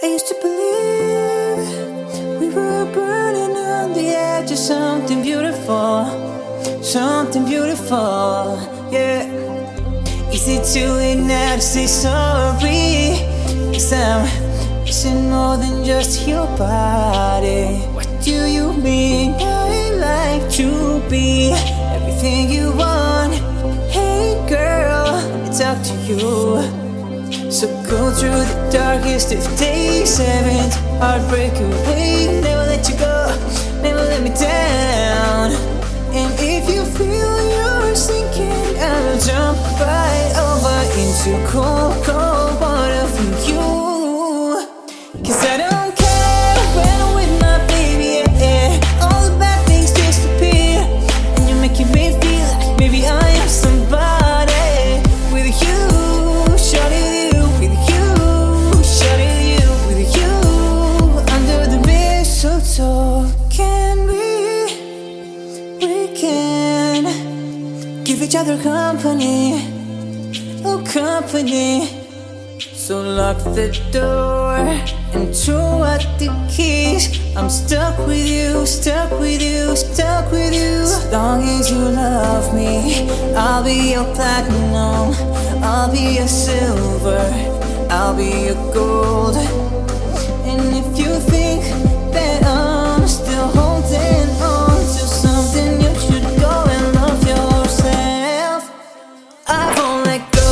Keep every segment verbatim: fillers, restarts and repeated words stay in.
I used to believe we were burning on the edge of something beautiful, something beautiful, yeah. Is it too late now to say sorry? 'Cause I'm missing more than just your body. What do you mean? I like to be everything you want. Hey girl, it's up to you. So go through the darkest of days, seventh heartbreak away. Never let you go, never let me down. And if you feel you're sinking, I'll jump right over into cold, cold water for you. 'Cause I don't care when I'm with my baby, yeah, yeah. All the bad things disappear, and you're making me feel like maybe I am somebody. With you, shawty, with you, shawty, with you, under the mistletoe. Can we, we can give each other company, oh company. So lock the door and throw out the keys. I'm stuck with you, stuck with you, stuck with you. As long as you love me, I'll be your platinum, I'll be your silver, I'll be your gold. And if you think that I'm still holding on to something, you should go and love yourself. I won't let go.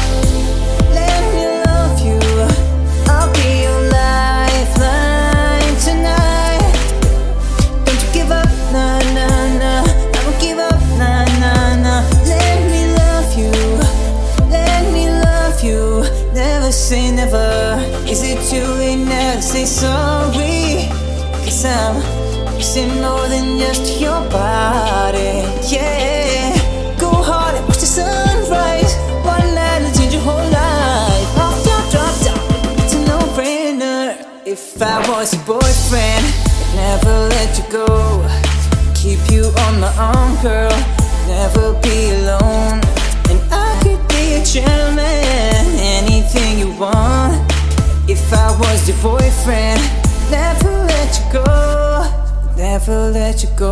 Let me love you. I'll be your lifeline tonight. Don't you give up, nah, nah, nah. I won't give up, nah, nah, nah. Let me love you. Let me love you. Never say never. Is it too late now to say sorry? 'Cause I'm missing more than just your body, yeah. Go hard and watch the sunrise. One night will change your whole life. Off your drop down, it's a no-brainer. If I was your boyfriend, I'd never let you go. Keep you on my arm, girl, never be alone. And I could be a gentleman, anything you want. If I was your boyfriend, never let you go, never let you go.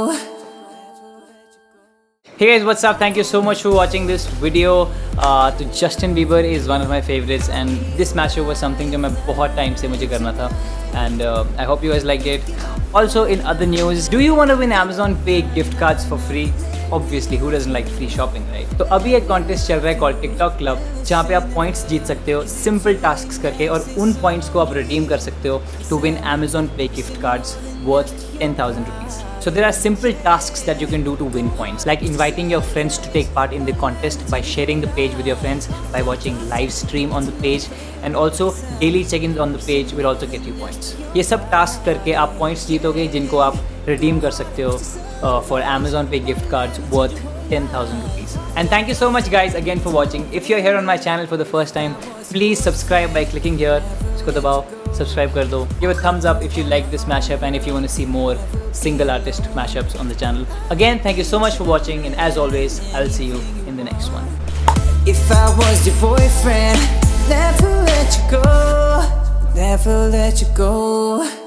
Hey guys, what's up? Thank you so much for watching this video. Uh, तो Justin Bieber is one of my favorites and this matchup was something जो मैं बहुत time से मुझे करना था and uh, I hope you guys liked it. Also in other news, do you want to win Amazon Pay gift cards for free? Obviously, who doesn't like free shopping, right? तो अभी एक contest चल रहा है called TikTok club, जहाँ पे आप points जीत सकते हो सिंपल टास्क्स करके और उन पॉइंट्स को आप रिडीम कर सकते हो to win Amazon Pay gift cards worth ten thousand rupees. So there are simple tasks that you can do to win points, like inviting your friends to take part in the contest by sharing the page with your friends, by watching live stream on the page, and also daily check-ins on the page will also get you points. ये सब task करके आप points जीतोगे जिनको आप redeem कर सकते हो uh, for Amazon Pay gift cards worth ten thousand rupees. And thank you so much guys again for watching. If you're here on my channel for the first time, please subscribe by clicking here. इसको दबाओ, subscribe कर दो. Give a thumbs up if you like this mashup and if you want to see more single artist mashups on the channel. Again, thank you so much for watching and as always, I'll see you in the next one. If I was your boyfriend, never let you go, never let you go.